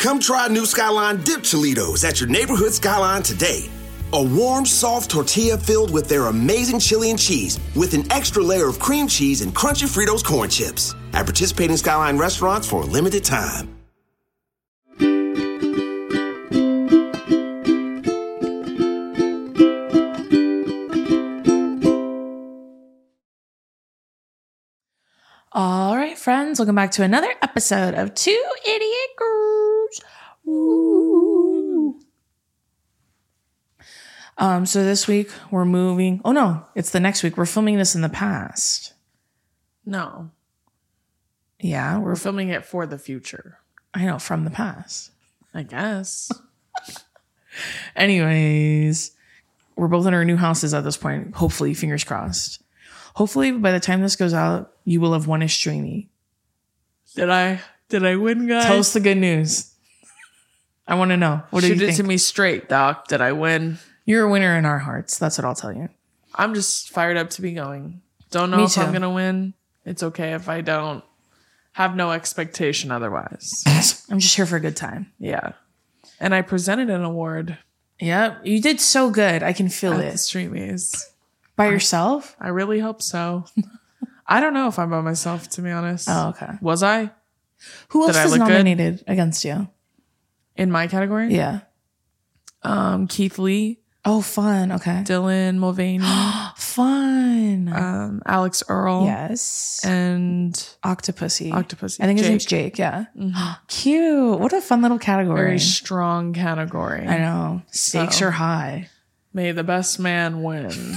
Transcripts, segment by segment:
Come try new Skyline Dip Cholitos at your neighborhood Skyline today. A warm, soft tortilla filled with their amazing chili and cheese with an extra layer of cream cheese and crunchy Fritos corn chips. At participating Skyline restaurants for a limited time. All right, friends, welcome back to another episode of Two Idiot Girls. Ooh. So this week we're moving. Oh no, it's the next week. We're filming this in the past. No. Yeah, We're filming it for the future. I know, from the past. I guess. Anyways, we're both in our new houses at this point. Hopefully, fingers crossed. Hopefully, by the time this goes out, you will have won a streamy. Did I win, guys? Tell us the good news. I want to know. What do you think? Shoot it to me straight, Doc. Did I win? You're a winner in our hearts. That's what I'll tell you. I'm just fired up to be going. Don't know Me if I'm too. going to win. It's okay if I don't. Have no expectation otherwise. I'm just here for a good time. Yeah. And I presented an award Yep. You did so good. I can feel at the it. Streamies. By yourself? I really hope so. I don't know if I'm by myself, to be honest. Oh, okay. Was I? Who else Did I is look good? nominated against you? In my category? Yeah. Keith Lee, Oh, fun. Okay. Dylan Mulvaney, Fun. Alex Earl, Yes. and Octopussy. Octopussy. I think his Jake. name's Jake. Yeah. Cute. What a fun little category. Very strong category. I know. Stakes So. are high. May the best man win.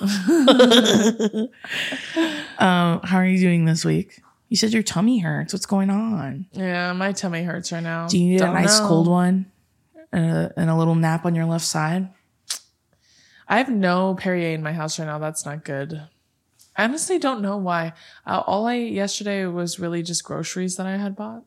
How are you doing this week? You said your tummy hurts. What's going on? Yeah, my tummy hurts right now. Do you need Don't a nice know. cold one and a little nap on your left side? I have no Perrier in my house right now. That's not good. I honestly don't know why. All I ate yesterday was really just groceries that I had bought.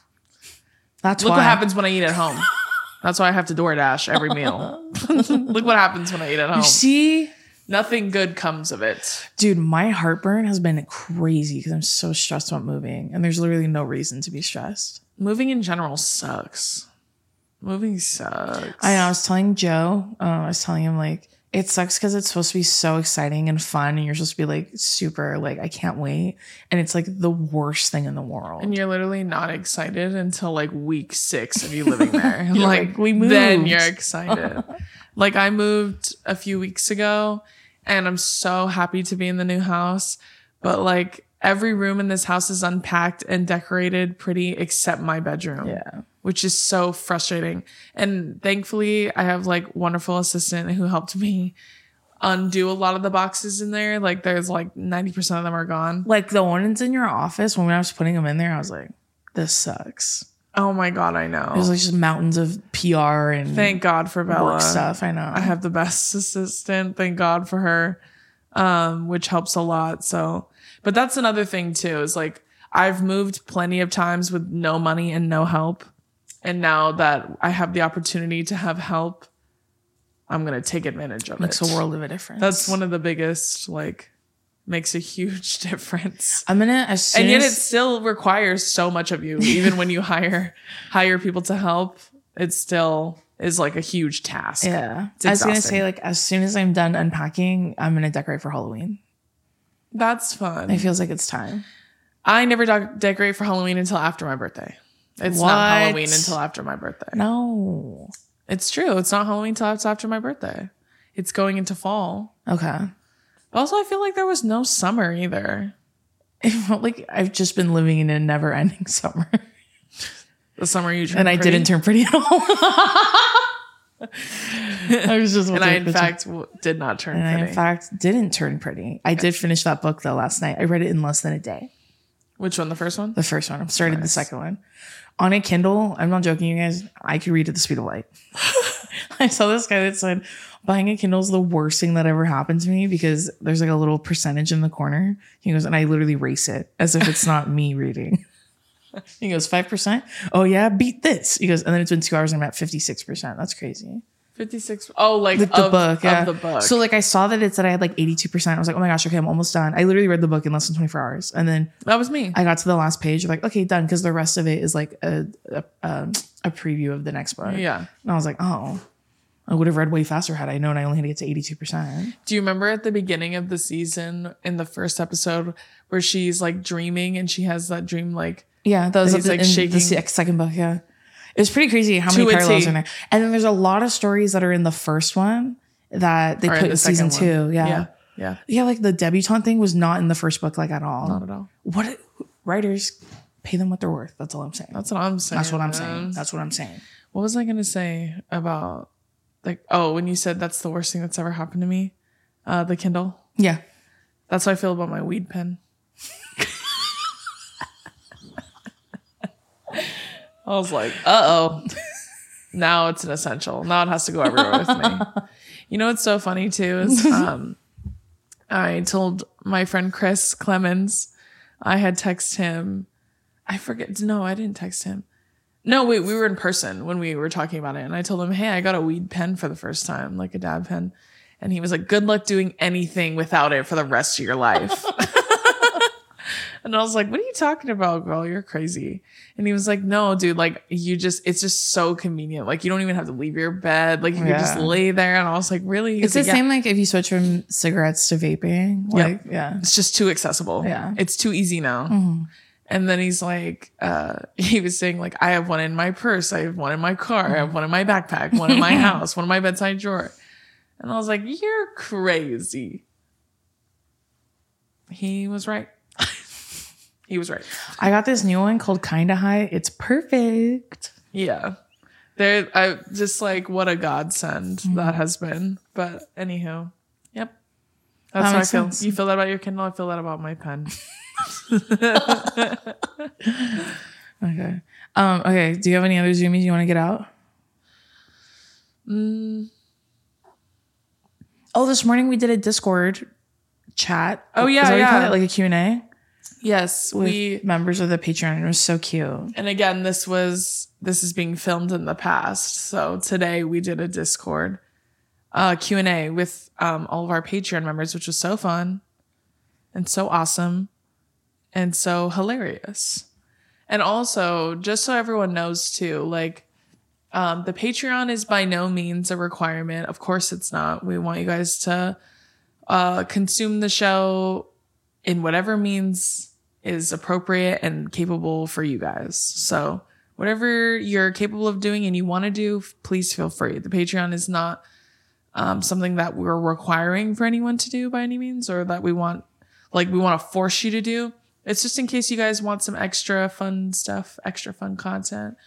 That's Look why. what happens when I eat at home. That's why I have to DoorDash every meal. Look what happens when I eat at home. You see? Nothing good comes of it. Dude, my heartburn has been crazy because I'm so stressed about moving. And there's literally no reason to be stressed. Moving in general sucks. Moving sucks. I know. I was telling Joe, I was telling him, like, it sucks because it's supposed to be so exciting and fun. And you're supposed to be, like, super, like, I can't wait. And it's, like, the worst thing in the world. And you're literally not excited until like week 6 of you living there. like, we moved. Then you're excited. Like I moved a few weeks ago and I'm so happy to be in the new house. But like every room in this house is unpacked and decorated pretty except my bedroom. Yeah. Which is so frustrating. And thankfully I have like wonderful assistant who helped me undo a lot of the boxes in there. Like there's like 90% of them are gone. Like, the ones in your office, when I was putting them in there, I was like, this sucks. Oh my God, I know. There's, like, just mountains of PR and Thank God for Bella. work stuff. I know. I have the best assistant. Thank God for her, which helps a lot. So, but that's another thing too, is like, I've moved plenty of times with no money and no help. And now that I have the opportunity to have help, I'm going to take advantage of Makes it. a world of a difference. That's one of the biggest, like, makes a huge difference. I'm going to, as soon And yet it as, still requires so much of you. Even when you hire people to help, it still is like a huge task. yeah. It's I was going to exhausting. say, like, as soon as I'm done unpacking, I'm going to decorate for Halloween. That's fun. It feels like it's time. I never decorate for Halloween until after my birthday. It's What? not Halloween until after my birthday. No. It's true. It's not Halloween until it's after my birthday. It's going into fall. Okay. But also, I feel like there was no summer either. It felt like I've just been living in a never ending summer. The summer you turned And I pretty. didn't turn pretty at all. I was just And I, in fact, did not turn and I, pretty. in fact, didn't turn pretty. I did finish that book, though, last night. I read it in less than a day. Which one? The first one? The first one. I'm started the Nice. second one. On a Kindle, I'm not joking, you guys, I could read at the speed of light. I saw this guy that said, buying a Kindle is the worst thing that ever happened to me because there's like a little percentage in the corner. He goes, and I literally race it as if it's not me reading. He goes, 5%? Oh, yeah, beat this. He goes, and then it's been 2 hours and I'm at 56%. That's crazy. 56. Oh, like the book. Yeah. Of the book. So like I saw that it said I had like 82%. I was like, oh my gosh, okay, I'm almost done. I literally read the book in less than 24 hours. And then that was me. I got to the last page. Like, okay, done. Because the rest of it is like a preview of the next book. Yeah. And I was like, oh, I would have read way faster had I known I only had to get to 82%. Do you remember at the beginning of the season in the first episode where she's like dreaming and she has that dream like yeah, that was he's, like, in shaking. the second book. Yeah, it was pretty crazy how many parallels are in there. And then there's a lot of stories that are in the first one that they put in season 2. Yeah, like the debutante thing was not in the first book, like at all. Not at all. What writers pay them what they're worth? That's all I'm saying. That's what I'm saying. That's what I'm saying. What was I gonna say about like when you said that's the worst thing that's ever happened to me, the Kindle. Yeah, that's how I feel about my weed pen. I was like, now it's an essential. Now it has to go everywhere with me. You know what's so funny too is I told my friend Chris Clemens, I had texted him. I forget. No, I didn't text him. No, wait, we were in person when we were talking about it. And I told him, hey, I got a weed pen for the first time, like a dab pen. And he was like, good luck doing anything without it for the rest of your life. And I was like, what are you talking about, girl? You're crazy. And he was like, no, dude, like it's just so convenient. Like you don't even have to leave your bed. Like you can just lay there. And I was like, really? It's the same like if you switch from cigarettes to vaping. Like, yeah. It's just too accessible. Yeah. It's too easy now. Mm-hmm. And then he's like, he was saying like, I have one in my purse. I have one in my car. I have one in my backpack, one in my house, one in my bedside drawer. And I was like, you're crazy. He was right. He was right. I got this new one called Kinda High. It's perfect. Yeah. I just like what a godsend that has been. But anywho, yep. That's how I feel. Sense. You feel that about your Kindle? I feel that about my pen. Okay. Okay. Do you have any other Zoomies you want to get out? Oh, this morning we did a Discord chat. Oh yeah, yeah. Like a Q&A. Yes, with members of the Patreon. It was so cute. And again, this is being filmed in the past. So today we did a Discord Q&A with all of our Patreon members, which was so fun and so awesome and so hilarious. And also, just so everyone knows too, like the Patreon is by no means a requirement. Of course it's not. We want you guys to consume the show in whatever means is appropriate and capable for you guys. So whatever you're capable of doing and you want to do, please feel free. The Patreon is not something that we're requiring for anyone to do by any means, or that we want to force you to do. It's just in case you guys want some extra fun stuff, extra fun content.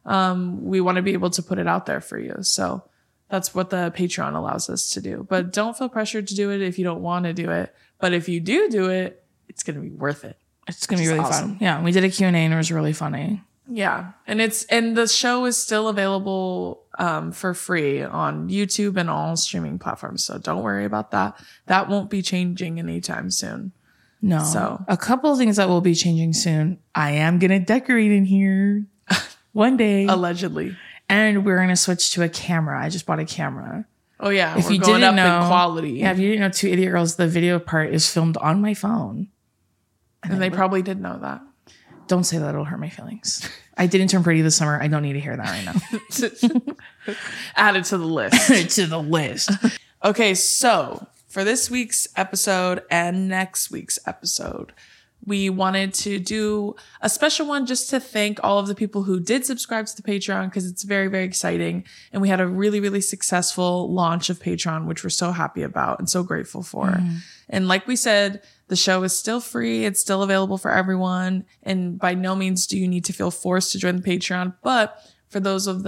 We want to be able to put it out there for you. So that's what the Patreon allows us to do. But don't feel pressured to do it if you don't want to do it. But if you do it, it's going to be worth it. It's going to be really awesome. Fun. Yeah. We did a Q&A and it was really funny. Yeah. And the show is still available for free on YouTube and all streaming platforms. So don't worry about that. That won't be changing anytime soon. No. So a couple of things that will be changing soon. I am going to decorate in here one day. Allegedly. And we're going to switch to a camera. I just bought a camera. Oh yeah. If you didn't know, in quality. Yeah. If you didn't know, Two Idiot Girls, the video part is filmed on my phone. And they probably did know that. Don't say that. It'll hurt my feelings. I didn't turn pretty this summer. I don't need to hear that right now. Add it to the list. Add it to the list. Okay. So for this week's episode and next week's episode, we wanted to do a special one just to thank all of the people who did subscribe to the Patreon, because it's very, very exciting. And we had a really, really successful launch of Patreon, which we're so happy about and so grateful for. And like we said, the show is still free. It's still available for everyone. And by no means do you need to feel forced to join the Patreon. But for those of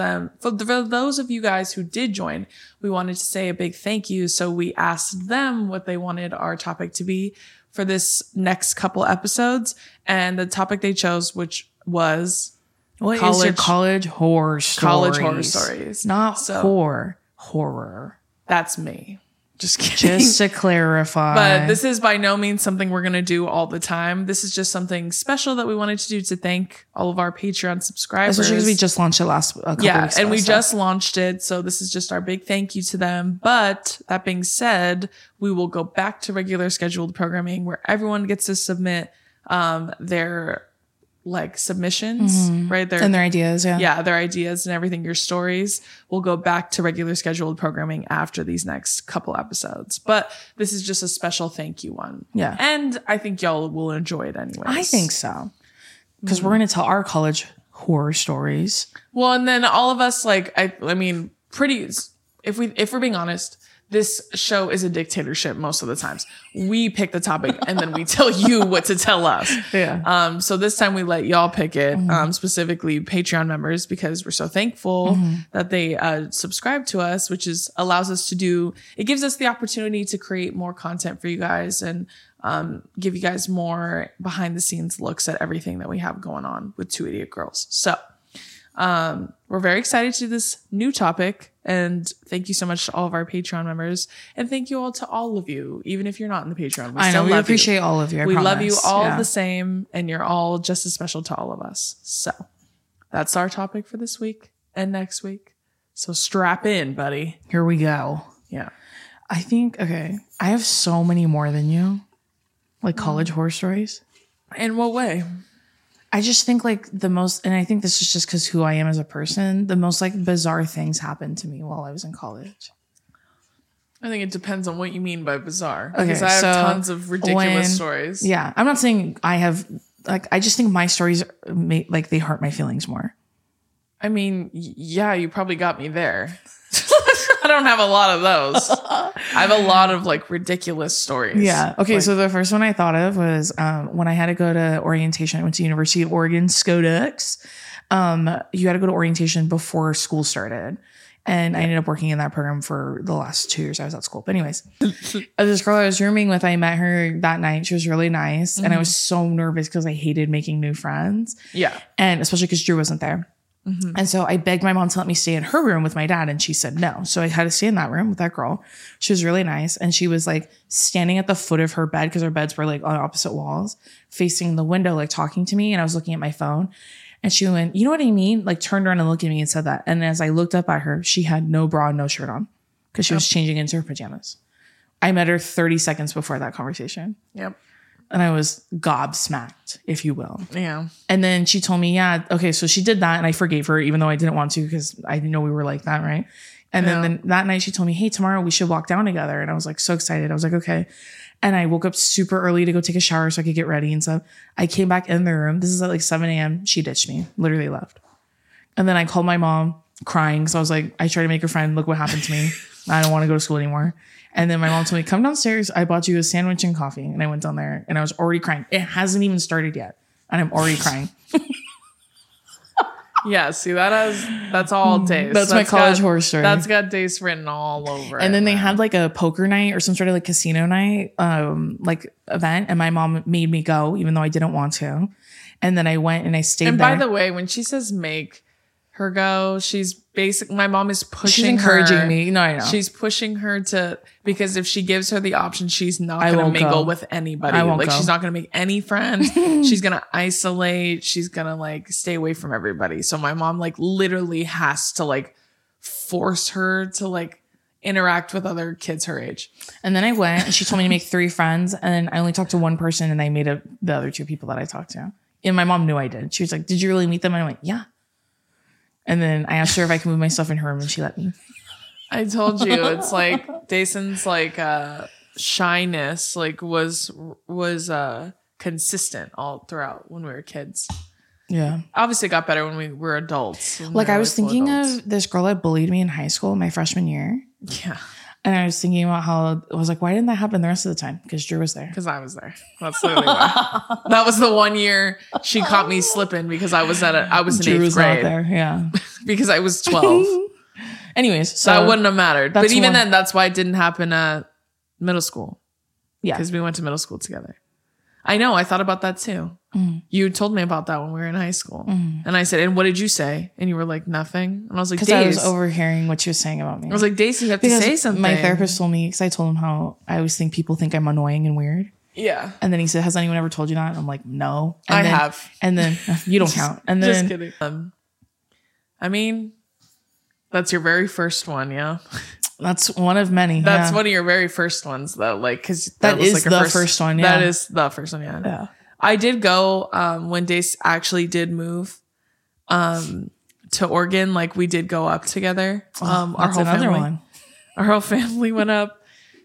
you guys who did join, we wanted to say a big thank you. So we asked them what they wanted our topic to be for this next couple episodes. And the topic they chose, which was college horror stories. College horror stories. Not horror. That's me. Just kidding. Just to clarify. But this is by no means something we're going to do all the time. This is just something special that we wanted to do to thank all of our Patreon subscribers. Especially because we just launched it a couple weeks ago. And we just launched it. So this is just our big thank you to them. But that being said, we will go back to regular scheduled programming where everyone gets to submit their like submissions, right? And their ideas, Yeah, their ideas and everything, your stories. We'll go back to regular scheduled programming after these next couple episodes. But this is just a special thank you one. Yeah. And I think y'all will enjoy it anyway. I think so. Because we're going to tell our college horror stories. Well, and then all of us, like, I mean, if we're being honest, this show is a dictatorship most of the times. We pick the topic and then we tell you what to tell us. Yeah. So this time we let y'all pick it, specifically Patreon members, because we're so thankful that they subscribe to us, which allows us to do, it gives us the opportunity to create more content for you guys and give you guys more behind the scenes looks at everything that we have going on with Two Idiot Girls. So we're very excited to do this new topic, and thank you so much to all of our Patreon members, and thank you all to all of you, even if you're not in the Patreon. We appreciate all of you. We love you all the same, and you're all just as special to all of us. So that's our topic for this week and next week. So strap in, buddy. Here we go. Yeah. I think, okay, I have so many more than you, like college horror stories. In what way? I just think like the most, and I think this is just because who I am as a person, the most like bizarre things happened to me while I was in college. I think it depends on what you mean by bizarre. Okay, because I have tons of ridiculous stories. Yeah. I'm not saying I have, like, I just think my stories, like, they hurt my feelings more. I mean, yeah, you probably got me there. I don't have a lot of those. I have a lot of like ridiculous stories. Yeah. Okay. Like, So the first one I thought of was when I had to go to orientation. I went to University of Oregon, SCOTUX. You had to go to orientation before school started. And I ended up working in that program for the last 2 years I was at school. But anyways, this girl I was rooming with, I met her that night. She was really nice. And I was so nervous because I hated making new friends. Yeah. And especially because Drew wasn't there. And so I begged my mom to let me stay in her room with my dad, and she said no. So I had to stay in that room with that girl. She was really nice. And she was like standing at the foot of her bed, because our beds were like on opposite walls, facing the window, like talking to me. And I was looking at my phone. And she went, you know what I mean? Like turned around and looked at me and said that. And as I looked up at her, she had no bra, no shirt on, because she was changing into her pajamas. I met her 30 seconds before that conversation. Yep. And I was gobsmacked, if you will. Yeah. And then she told me, yeah, okay, so she did that. And I forgave her, even though I didn't want to, because I didn't know we were like that, right? And then that night she told me, hey, tomorrow we should walk down together. And I was like so excited. I was like, okay. And I woke up super early to go take a shower so I could get ready and stuff. I came back in the room. This is at like 7 a.m. She ditched me, literally left. And then I called my mom crying. So I was like, I tried to make her friend, look what happened to me. I don't want to go to school anymore. And then my mom told me, come downstairs. I bought you a sandwich and coffee. And I went down there and I was already crying. It hasn't even started yet. And I'm already crying. Yeah, see, that's all days. That's my college horror story. That's got days written all over it. And then they had like a poker night or some sort of like casino night, like event. And my mom made me go, even though I didn't want to. And then I went and I stayed and there. by the way, when she says make her go, she's basically, my mom is pushing She's encouraging her. me. No, I know. She's pushing her to, because if she gives her the option, she's not I going to won't mingle go. with anybody. I won't Like go. she's not going to make any friends. She's going to isolate. She's going to like stay away from everybody. So my mom like literally has to like force her to like interact with other kids her age. And then I went and she told me to make 3 friends. And then I only talked to one person and I made up the other 2 people that I talked to. And my mom knew I did. She was like, did you really meet them? And I went, yeah. And then I asked her if I could move my stuff in her room and she let me. I told you, it's like Dayson's like shyness like was consistent all throughout when we were kids. Yeah. Obviously it got better when we were adults. Like I was thinking of this girl that bullied me in high school, my freshman year. Yeah. And I was thinking about how I was like, why didn't that happen the rest of the time? Because Drew was there. Because I was there. That's literally why. That was the one year she caught me slipping because I was in Drew 8th was grade. not there. Yeah. Because I was 12. Anyways, So that wouldn't have mattered. But that's even one- then, that's why it didn't happen at middle school. Yeah. Because we went to middle school together. I know. I thought about that too. You told me about that when we were in high school. And I said, and what did you say? And you were like, nothing. And I was like, Because I was overhearing what you were saying about me. I was like, Daisy, you have to say something. My therapist told me, because I told him how I always think people think I'm annoying and weird. Yeah. And then he said, has anyone ever told you that? And I'm like, no. And I then, have. And then you don't count. And then just kidding. I mean, that's your very first one, yeah. That's one of many. That's one of your very first ones, though. Like, because that was is like the first one. Yeah. That is the first one. Yeah. Yeah. I did go when Dace actually did move to Oregon. Like, we did go up together. Our whole family went up.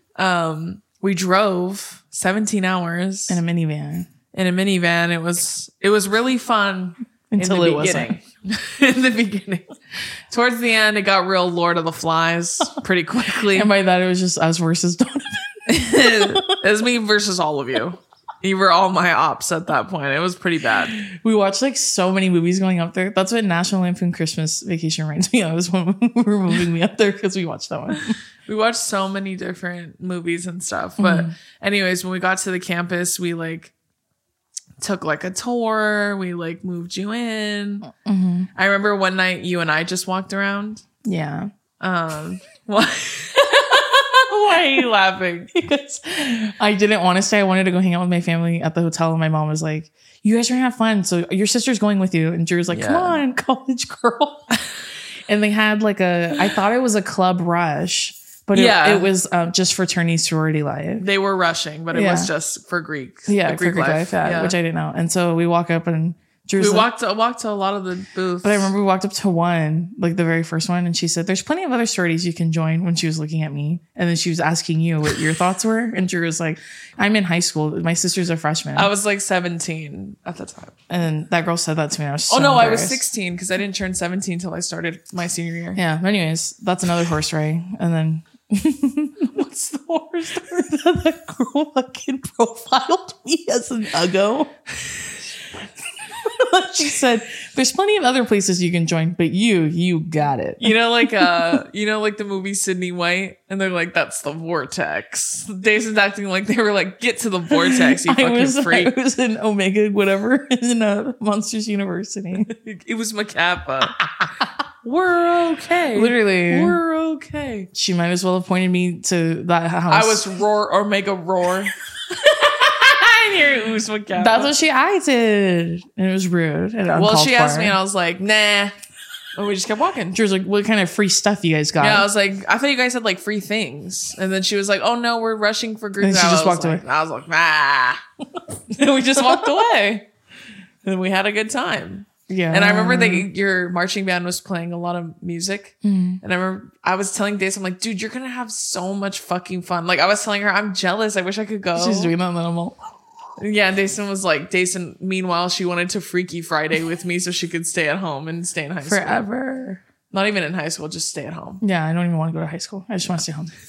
We drove 17 hours in a minivan. It was really fun until it wasn't. In the beginning. Towards the end, it got real Lord of the Flies pretty quickly. And by that, it was just us versus Donovan. It was me versus all of you. You were all my ops at that point. It was pretty bad. We watched like so many movies going up there. That's what National Lampoon Christmas Vacation reminds me of, is when we were moving me up there, because we watched that one. We watched so many different movies and stuff. But anyways, when we got to the campus, we like took like a tour. We like moved you in. I remember one night you and I just walked around. Yeah. What? Why are you laughing? Because I didn't want to stay. I wanted to go hang out with my family at the hotel. And my mom was like, you guys are going to have fun. So your sister's going with you. And Drew's like, come on, college girl. And they had like I thought it was a club rush. But it was just fraternity sorority life. They were rushing, but it was just for Greek. Yeah, Greek life, which I didn't know. And so we walk up and Drew's walked to a lot of the booths. But I remember we walked up to one, like the very first one, and she said, there's plenty of other sororities you can join, when she was looking at me. And then she was asking you what your thoughts were. And Drew was like, I'm in high school. My sister's a freshman. I was like 17 at the time. And that girl said that to me. I was so I was 16 because I didn't turn 17 until I started my senior year. Yeah. Anyways, that's another horse ray. And then what's the horse story? That girl fucking profiled me as an uggo. She said, there's plenty of other places you can join, but you got it. You know, like the movie Sydney White, and they're like, that's the vortex. Jason's acting like they were like, get to the vortex, you fucking freak. I was in Omega, whatever, in Monsters University. It was Macappa. We're okay. Literally. We're okay. She might as well have pointed me to that house. I was Omega Roar. That's what she acted. And it was rude. Well, she asked me and I was like, nah. And we just kept walking. She was like, what kind of free stuff you guys got? Yeah, I was like, I thought you guys had like free things. And then she was like, oh no, we're rushing for Greek. And she just walked away. I was like, ah. And we just walked away. And we had a good time. Yeah. And I remember that your marching band was playing a lot of music. And I remember I was telling Dace, I'm like, dude, you're going to have so much fucking fun. Like I was telling her, I'm jealous. I wish I could go. She's doing that minimal. Yeah, Dason was like, meanwhile, she wanted to Freaky Friday with me so she could stay at home and stay in high school. Forever. Not even in high school, just stay at home. Yeah, I don't even want to go to high school. I just want to stay home.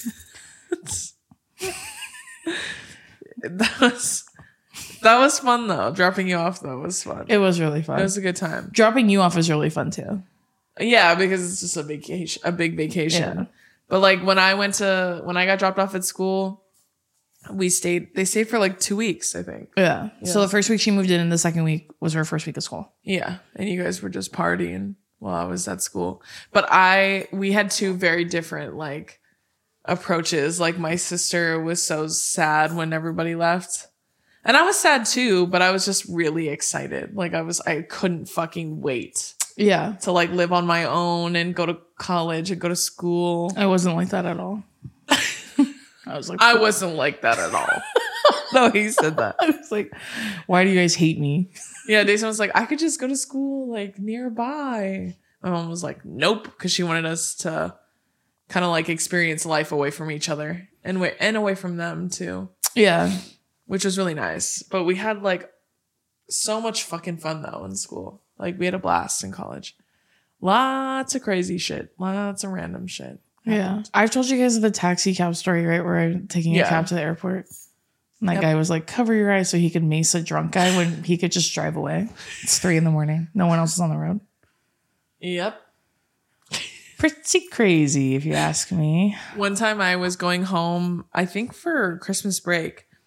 That was fun, though. Dropping you off, though, was fun. It was really fun. It was a good time. Dropping you off is really fun, too. Yeah, because it's just a big vacation. Yeah. But like when I got dropped off at school, they stayed for like 2 weeks, I think. Yeah. So the first week she moved in and the second week was her first week of school. Yeah. And you guys were just partying while I was at school. But we had two very different like approaches. Like my sister was so sad when everybody left. And I was sad too, but I was just really excited. Like I couldn't fucking wait. Yeah. To like live on my own and go to college and go to school. I wasn't like that at all. I was like, I wasn't like that at all. No, he said that. I was like, why do you guys hate me? Yeah, Dason was like, I could just go to school like nearby. My mom was like, nope, because she wanted us to kind of like experience life away from each other and away from them too. Yeah, which was really nice. But we had like so much fucking fun though in school. Like we had a blast in college. Lots of crazy shit. Lots of random shit. Yeah. I've told you guys the taxi cab story, right? Where I'm taking a cab to the airport. And that guy was like, cover your eyes so he could mace a drunk guy when he could just drive away. It's 3 a.m. No one else is on the road. Yep. Pretty crazy, if you ask me. One time I was going home, I think for Christmas break.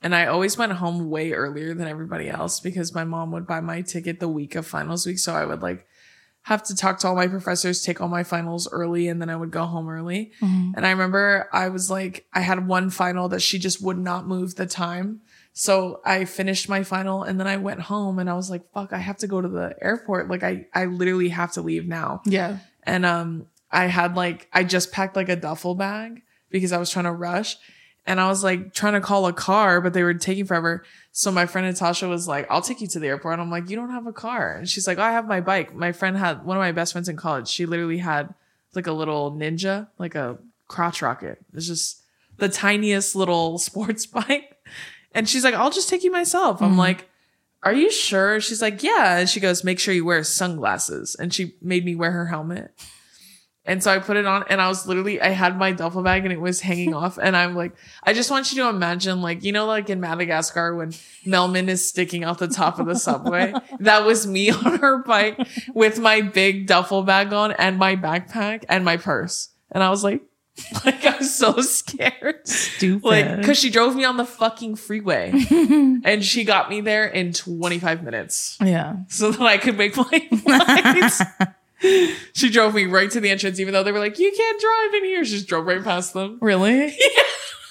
And I always went home way earlier than everybody else because my mom would buy my ticket the week of finals week. So I would like have to talk to all my professors, take all my finals early, and then I would go home early. And I remember I was like, I had one final that she just would not move the time. So I finished my final and then I went home and I was like, fuck, I have to go to the airport. Like I literally have to leave now. Yeah. And I just packed like a duffel bag because I was trying to rush. And I was like trying to call a car, but they were taking forever. So my friend Natasha was like, I'll take you to the airport. And I'm like, you don't have a car. And she's like, oh, I have my bike. My friend had one of my best friends in college. She literally had like a little Ninja, like a crotch rocket. It's just the tiniest little sports bike. And she's like, I'll just take you myself. I'm like, are you sure? She's like, yeah. And she goes, make sure you wear sunglasses. And she made me wear her helmet. And so I put it on and I had my duffel bag and it was hanging off. And I'm like, I just want you to imagine, like, you know, like in Madagascar when Melman is sticking out the top of the subway. That was me on her bike with my big duffel bag on and my backpack and my purse. And I was like I was so scared. Stupid. Like, because she drove me on the fucking freeway and she got me there in 25 minutes. Yeah. So that I could make my flights. She drove me right to the entrance, even though they were like, you can't drive in here. She just drove right past them. Really? Yeah.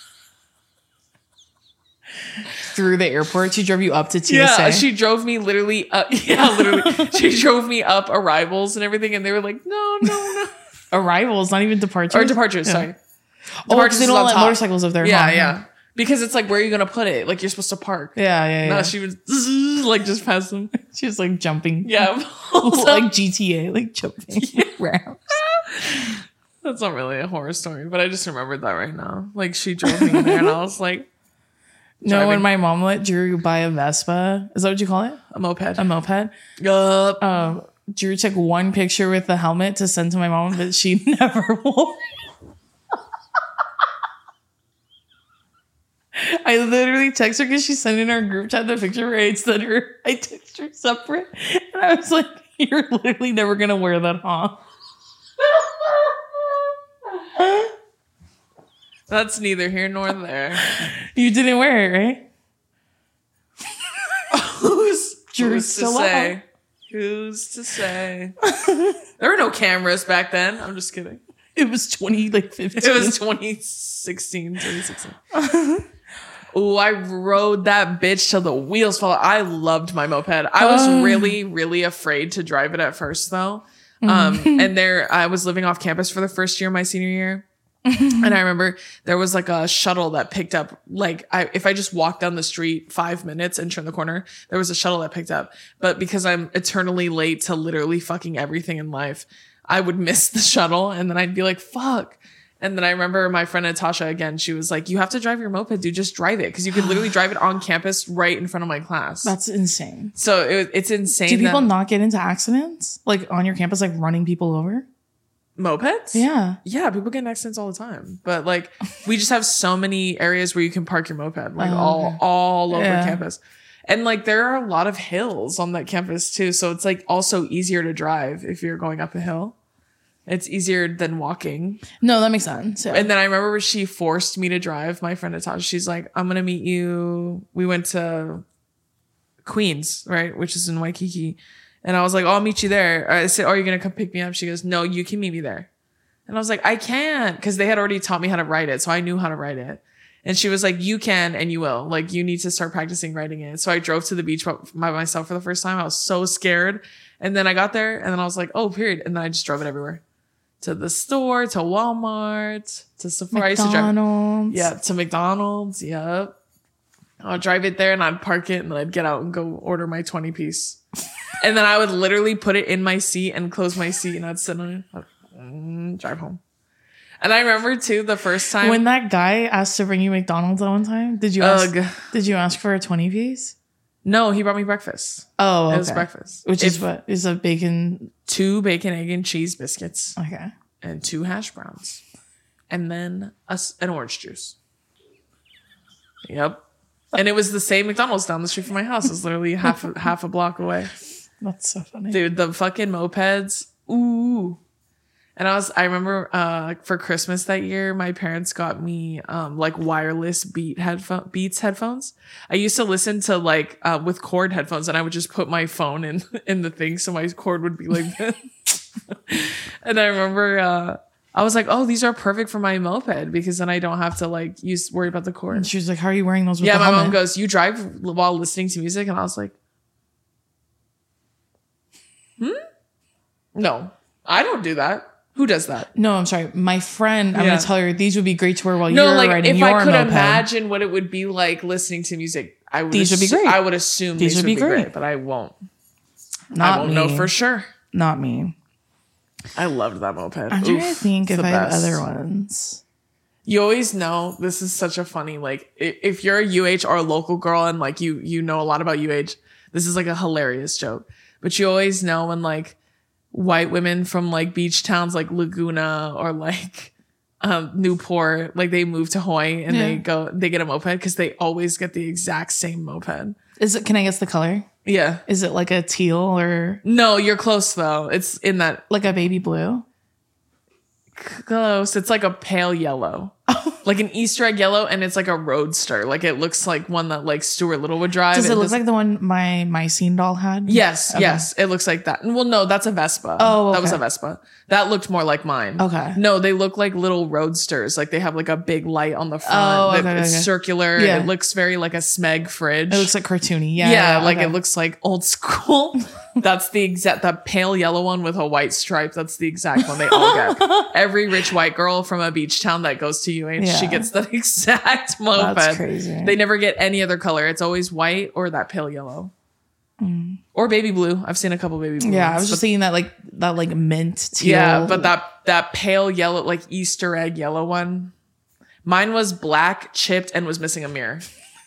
Through the airport? She drove you up to TSA? Yeah, she drove me literally up. Yeah, literally. She drove me up arrivals and everything. And they were like, no. Arrivals, not even departures? Or departures, Yeah. sorry. Oh, because they don't let motorcycles up there. Yeah, huh? yeah. Because it's like, where are you going to put it? Like, you're supposed to park. Yeah. No, she was like just past them. She was like jumping. Yeah. Like GTA, like jumping around. That's not really a horror story, but I just remembered that right now. Like, she drove me there and I was like, No, when my mom let Drew buy a Vespa, is that what you call it? a moped. A moped. Yup. Drew took one picture with the helmet to send to my mom, but she never wore it. I literally text her because she sent in our group chat the picture where I sent her. I text her separate, and I was like, "You're literally never gonna wear that, huh?" That's neither here nor there. You didn't wear it, right? Who's to still say? out. Who's to say? There were no cameras back then. I'm just kidding. It was 2015. It was 2016. Oh, I rode that bitch till the wheels fell out. I loved my moped. I was really, really afraid to drive it at first, though. And I was living off campus for the first year of my senior year. And I remember there was like a shuttle that picked up, like, if I just walked down the street 5 minutes and turned the corner, there was a shuttle that picked up. But because I'm eternally late to literally fucking everything in life, I would miss the shuttle and then I'd be like, fuck. And then I remember my friend Natasha, again, she was like, you have to drive your moped, dude. Just drive it. Because you could literally drive it on campus right in front of my class. That's insane. So it's insane. Do people not get into accidents? Like on your campus, like running people over? Mopeds? Yeah. Yeah, people get in accidents all the time. But like, we just have so many areas where you can park your moped, like all over campus. And like, there are a lot of hills on that campus too. So it's like also easier to drive if you're going up a hill. It's easier than walking. No, that makes sense. Yeah. And then I remember she forced me to drive. My friend Natasha, she's like, I'm going to meet you. We went to Queens, right? Which is in Waikiki. And I was like, oh, I'll meet you there. I said, oh, are you going to come pick me up? She goes, no, you can meet me there. And I was like, I can't. Because they had already taught me how to write it. So I knew how to write it. And she was like, you can and you will. Like, you need to start practicing writing it. So I drove to the beach by myself for the first time. I was so scared. And then I got there and then I was like, oh, period. And then I just drove it everywhere. To the store, to Walmart, to Sephora. McDonald's. To McDonald's. Yep. I'll drive it there and I'd park it and then I'd get out and go order my 20-piece. And then I would literally put it in my seat and close my seat and I'd sit on it, drive home. And I remember too, the first time when that guy asked to bring you McDonald's that one time, did you ask for a 20-piece? No, he brought me breakfast. Oh, okay. It was breakfast. Which is what? Is a bacon? 2 bacon, egg, and cheese biscuits. Okay. And 2 hash browns. And then an orange juice. Yep. And it was the same McDonald's down the street from my house. It was literally half a block away. That's so funny. Dude, the fucking mopeds. Ooh. And I remember for Christmas that year, my parents got me like wireless Beats headphones. I used to listen to like with cord headphones, and I would just put my phone in the thing so my cord would be like this. And I remember I was like, oh, these are perfect for my moped because then I don't have to like worry about the cord. And she was like, how are you wearing those with Yeah, the my helmet? mom goes, you drive while listening to music? And I was like, no, I don't do that. Who does that? No, I'm sorry. My friend, I'm Yeah. going to tell her these would be great to wear while No, you're like riding if your I could moped. imagine what it would be like listening to music, These would be great. I would assume these would be great, but I won't. Not I won't me. know for sure. Not me. I loved that moped. I'm trying to think it's if the I have best. other ones. You always know, this is such a funny, like if you're a UH or a local girl and like you know a lot about UH, this is like a hilarious joke. But you always know when like white women from like beach towns like Laguna or like Newport, like they move to Hawaii and they get a moped because they always get the exact same moped. Can I guess the color? Yeah. Is it like a teal or No, you're close though. It's in that like a baby blue? close. It's like a pale yellow. Like an Easter egg yellow, and it's like a roadster. Like it looks like one that like Stuart Little would drive. Does it look like the one my Mycene doll had? Yes, Okay. yes. It looks like that. Well, no, that's a Vespa. Oh, That was okay. a Vespa. That looked more like mine. Okay. No, they look like little roadsters. Like they have like a big light on the front. Oh, that okay, it's okay. circular. Yeah. It looks very like a Smeg fridge. It looks like cartoony. yeah, like okay. it looks like old school. That's the exact, that pale yellow one with a white stripe. That's the exact one they all get. Every rich white girl from a beach town that goes to UH, she Yeah. gets that exact moped. That's crazy. They never get any other color. It's always white or that pale yellow. Or baby blue. I've seen a couple baby blue. Yeah, I ones, was just but- thinking that like mint teal. yeah, but that pale yellow, like Easter egg yellow one. Mine was black, chipped, and was missing a mirror.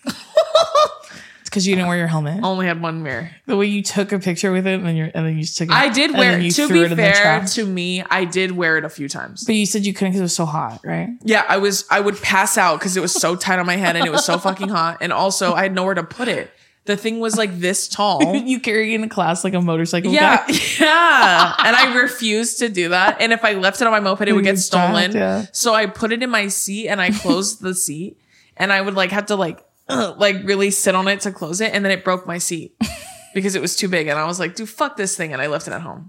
it's because you didn't wear your helmet. Only had one mirror. The way you took a picture with it and then you just took it. I did and wear then it. you To threw be it in the fair trash. to me, I did wear it a few times. But you said you couldn't because it was so hot, right? Yeah, I would pass out because it was so tight on my head and it was so fucking hot. And also I had nowhere to put it. The thing was like this tall. You carry it in class like a motorcycle Yeah, guy. yeah. And I refused to do that. And if I left it on my moped, it would get It's trapped, stolen. yeah. So I put it in my seat and I closed the seat. And I would like have to like really sit on it to close it. And then it broke my seat because it was too big. And I was like, dude, fuck this thing. And I left it at home.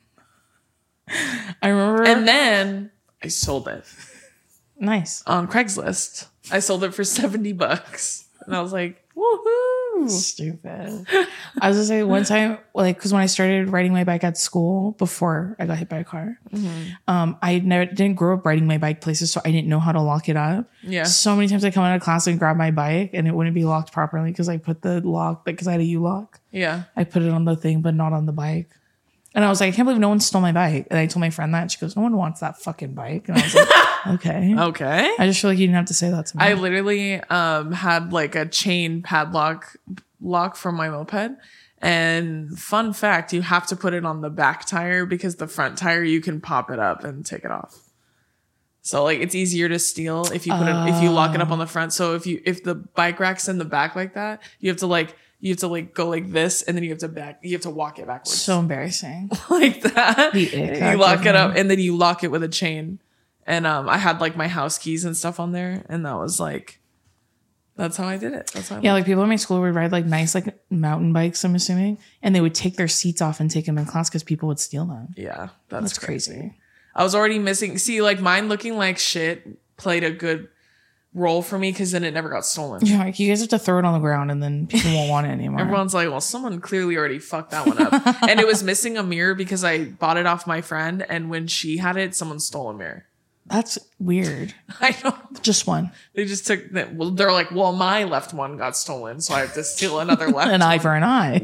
I remember. And then I sold it Nice. on Craigslist. I sold it for $70. And I was like, woohoo. Stupid. I was gonna say one time, like, because when I started riding my bike at school before I got hit by a car, I didn't grow up riding my bike places, so I didn't know how to lock it up. Yeah. So many times I come out of class and grab my bike, and it wouldn't be locked properly because I put the lock, because I had a U-lock. Yeah. I put it on the thing, but not on the bike. And I was like, I can't believe no one stole my bike. And I told my friend that. And she goes, no one wants that fucking bike. And I was like, okay. Okay. I just feel like you didn't have to say that to me. I literally had like a chain padlock lock for my moped. And fun fact, you have to put it on the back tire because the front tire you can pop it up and take it off. So like it's easier to steal if you put it if you lock it up on the front. So if the bike rack's in the back like that, you have to go like this and then you have to walk it backwards. so embarrassing. Like that. The ick You factor lock for it up me. and then you lock it with a chain. And I had like my house keys and stuff on there, and that was like, that's how I did it. That's how I Yeah, like people in my school would ride like nice like mountain bikes, I'm assuming, and they would take their seats off and take them in class because people would steal them. yeah, That's crazy. I was already missing. See, like mine looking like shit played a good role for me because then it never got stolen. Yeah, like you guys have to throw it on the ground and then people won't want it anymore. Everyone's like, well, someone clearly already fucked that one up. And it was missing a mirror because I bought it off my friend, and when she had it, someone stole a mirror. That's weird. I know. Just one. They just took that. Well, they're like, well, my left one got stolen, so I have to steal another left. An eye for an eye.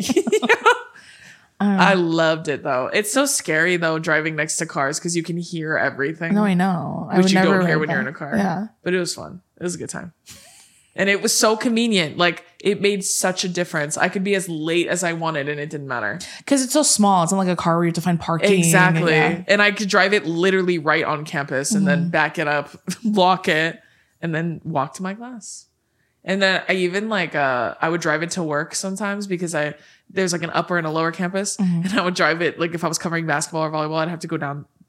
I loved it though. It's so scary though driving next to cars because you can hear everything. No, I know. I Which would you never don't hear ride when you're in that. a car. Yeah. But it was fun. It was a good time. And it was so convenient. Like it made such a difference. I could be as late as I wanted and it didn't matter. Because it's so small. It's not like a car where you have to find parking. Exactly. Yeah. And I could drive it literally right on campus and then back it up, lock it, and then walk to my class. And then I even like I would drive it to work sometimes because there's like an upper and a lower campus. And I would drive it like if I was covering basketball or volleyball, I'd have to go down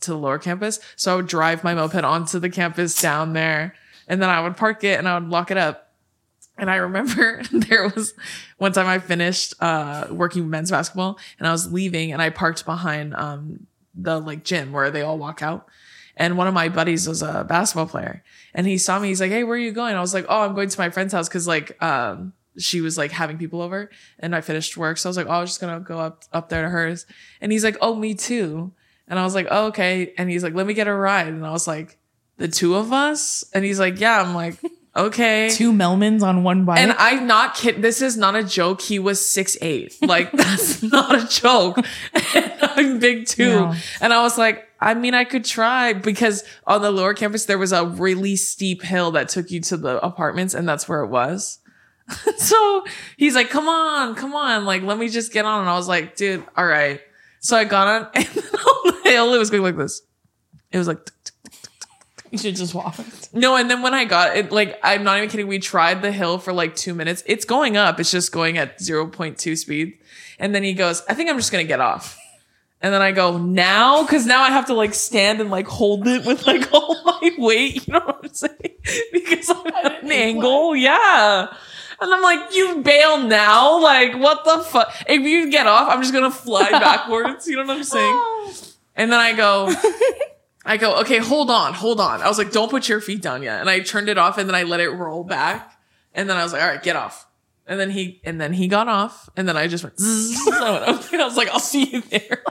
to the lower campus. So I would drive my moped onto the campus down there, and then I would park it and I would lock it up. And I remember there was one time I finished working men's basketball, and I was leaving, and I parked behind the like gym where they all walk out. And one of my buddies was a basketball player, and he saw me. He's like, "Hey, where are you going?" I was like, "Oh, I'm going to my friend's house," because like she was like having people over, and I finished work, so I was like, "Oh, I was just gonna go up there to hers." And he's like, "Oh, me too." And I was like, "Oh, okay." And he's like, "Let me get a ride." And I was like, "The two of us?" And he's like, "Yeah." I'm like, "Okay." 2 Melmans on one bike. And I'm not kidding. This is not a joke. He was 6'8". Like, that's not a joke. And I'm big too. Yeah. And I was like, I mean, I could try, because on the lower campus, there was a really steep hill that took you to the apartments, and that's where it was. So he's like, come on. Like, let me just get on. And I was like, dude, all right. So I got on, and then on the hill, it was going like this. It was like, you should just walk. no, and then when I got it, like, I'm not even kidding. We tried the hill for like 2 minutes. It's going up. It's just going at 0.2 speed. And then he goes, I think I'm just going to get off. And then I go, now? Because now I have to like stand and like hold it with like all my weight. You know what I'm saying? Because I'm at an angle. Yeah. And I'm like, you bail now? Like, what the fuck? If you get off, I'm just going to fly backwards. You know what I'm saying? And then I go, okay, hold on. I was like, don't put your feet down yet. And I turned it off, and then I let it roll back. And then I was like, all right, get off. And then he got off, and then I just went, zzz. I was like, I'll see you there.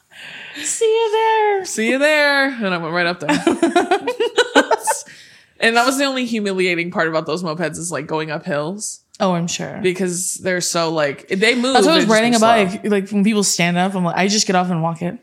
See you there. And I went right up there. And that was the only humiliating part about those mopeds, is like going up hills. Oh, I'm sure. Because they're so like, they move. That's what I was riding a bike. Like, when people stand up, I'm like, I just get off and walk it.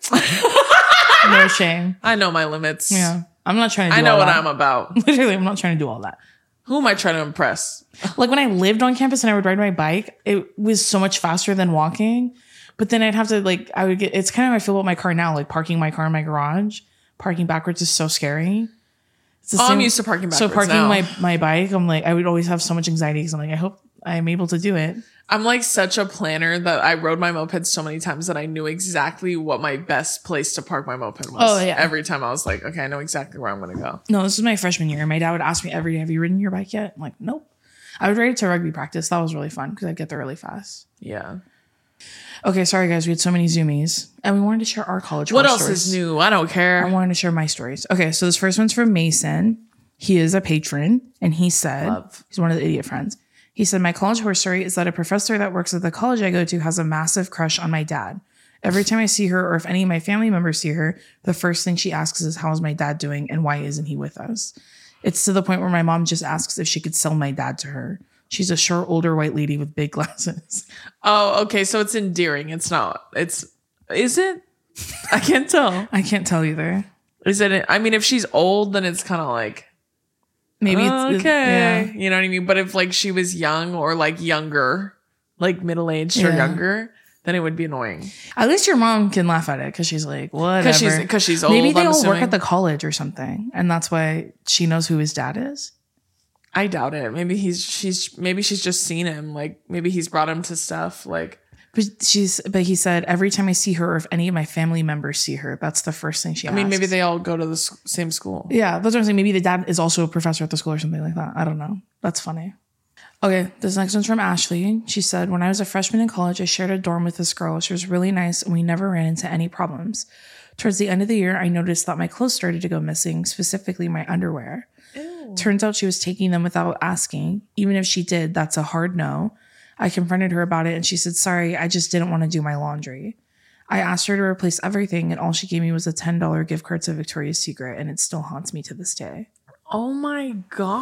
No shame. I know my limits. Yeah. I'm not trying to do I know all what that. I'm about. Literally, I'm not trying to do all that. Who am I trying to impress? Like, when I lived on campus and I would ride my bike, it was so much faster than walking. But then I'd have to, like, it's kind of how I feel about my car now. Like, parking my car in my garage, parking backwards is so scary. It's the I'm used to parking backwards. So parking now. my bike, I'm like, I would always have so much anxiety because I'm like, I hope I'm able to do it. I'm like such a planner that I rode my moped so many times that I knew exactly what my best place to park my moped was. Oh, yeah. Every time I was like, okay, I know exactly where I'm going to go. No, this was my freshman year. My dad would ask me every day, have you ridden your bike yet? I'm like, nope. I would ride it to rugby practice. That was really fun because I'd get there really fast. Yeah. Okay, sorry guys. We had so many Zoomies and we wanted to share our college What horror else stories. is new? I don't care. I wanted to share my stories. Okay, so this first one's from Mason. He is a patron, and he said, he's one of the idiot friends. He said, my college horror story is that a professor that works at the college I go to has a massive crush on my dad. Every time I see her, or if any of my family members see her, the first thing she asks is, how's my dad doing and why isn't he with us? It's to the point where my mom just asks if she could sell my dad to her. She's a short, older white lady with big glasses. Oh, okay. So it's endearing. It's not. Is it? I can't tell. I can't tell either. Is it? I mean, if she's old, then it's kind of like, Maybe it's okay. Yeah. You know what I mean? But if like she was young or like younger, like middle-aged or younger, then it would be annoying. At least your mom can laugh at it because she's like, whatever. Because she's old. Maybe they I'm all assuming. work at the college or something, and that's why she knows who his dad is. I doubt it. Maybe she's just seen him. Like maybe he's brought him to stuff. Like, But he said every time I see her, or if any of my family members see her, that's the first thing she asks. I mean, maybe they all go to the same school. Yeah, that's what I'm saying. Maybe the dad is also a professor at the school or something like that. I don't know. That's funny. Okay, this next one's from Ashley. She said, when I was a freshman in college, I shared a dorm with this girl. She was really nice and we never ran into any problems. Towards the end of the year, I noticed that my clothes started to go missing, specifically my underwear. Ew. Turns out she was taking them without asking. Even if she did, that's a hard no. I confronted her about it and she said, sorry, I just didn't want to do my laundry. I asked her to replace everything and all she gave me was a $10 gift card to Victoria's Secret, and it still haunts me to this day. Oh my